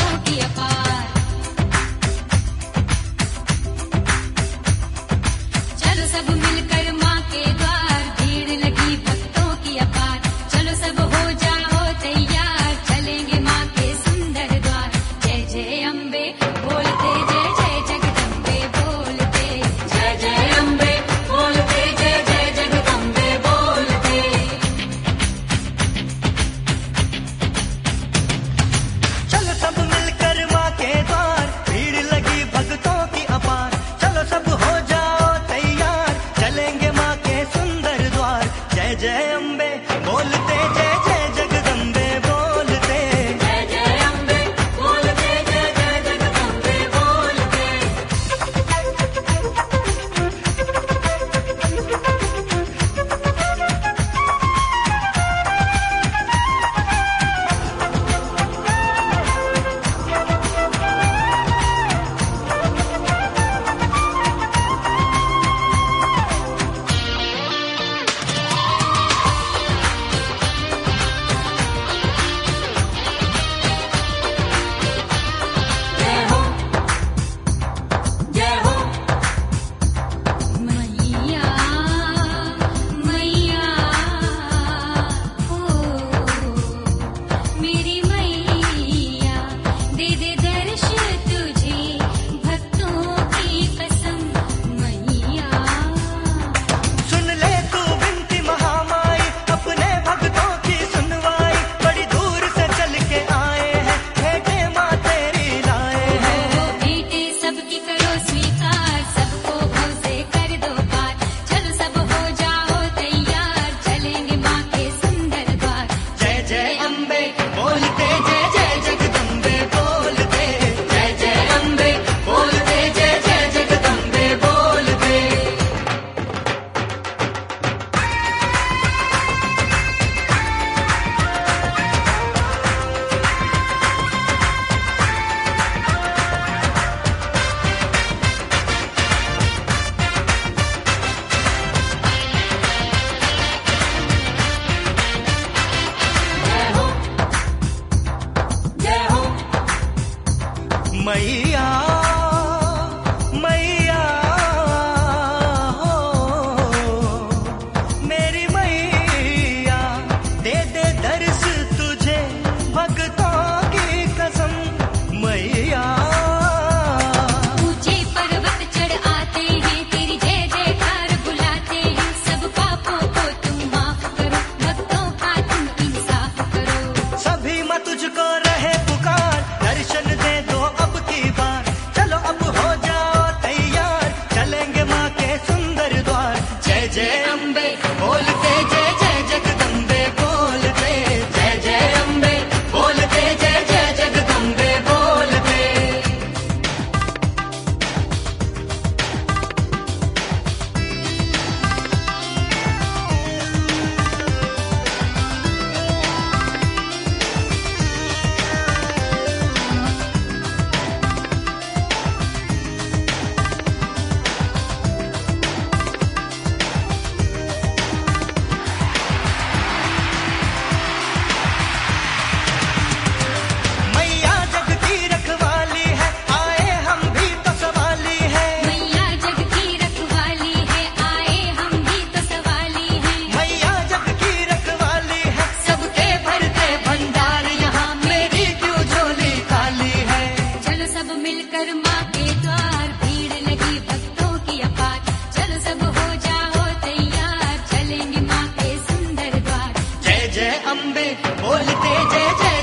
की अपार। चलो सब मिलकर माँ के द्वार, भीड़ लगी भक्तों की अपार। चलो सब हो जाओ तैयार, चलेंगे माँ के सुंदर द्वार। जय जय अम्बे बोलते, जय जय जगदम्बे बोलते, जय जय अम्बे बोलते, जय जय जगदम्बे बोलते। चलो सब मिलकर माँ के द्वार, भीड़ लगी भक्तों की अपार। चलो सब हो जाओ तैयार, चलेंगे माँ के सुंदर द्वार। जय जय अम्बे बोलते, जय जय जगदम्बे बोलते, जय जय अम्बे बोलते, जय जय जगदम्बे बोलते। जय हो जय हो मैया मैया हो, मेरी मैया दे दे दर्श तुझे, भक्तों की कसम मैया। सुन ले तू विनती महामाई, अपने भक्तों की सुनवाई। बड़ी दूर से चल के आए हैं, भेंटे माँ तेरी लाए हैं। बेटे सबकी करो स्वीकार, सबको भव से कर दो पार। चलो सब हो जाओ तैयार, चलेंगे माँ के सुंदर द्वार। जय जय अम्बे बोलते, जय जय जगदम्बे बोलते, जय जय अम्बे बोलते, जय जय जगदम्बे बोलते। जय हो जय हो मैया मैया हो, मेरी मैया दे दे दर्श तुझे, भक्तों की कसम मैया। ऊंचे पर्वत चढ़ आते हैं, तेरी जय जयकार बुलाते हैं। सब पापों को तुम माफ करो, भक्तों का तुम इंसाफ करो। सभी माँ तुझको रहे पुकार, दर्शन दे दो अब की बार। चलो अब हो जाओ तैयार, चलेंगे माँ के सुंदर द्वार। जय जय अम्बे बोलते, जय जय जगदम्बे बोलते, जय जय अम्बे बोलते, जय जय जगदम्बे बोलते। मैया जग की रखवाली है, आए हम भी तो सवाली है। मैया जग की रखवाली है, आए हम भी तो सवाली हैं। मैया जग की रखवाली है, सबके भरते भंडार। यहाँ मेरी क्यों झोली खाली है। चलो सब मिलकर माँ के द्वार, भीड़ लगी भक्तों की अपार। चलो सब हो जाओ तैयार, चलेंगे माँ के सुंदर द्वार। जय जय अम्बे बोलते, जय जय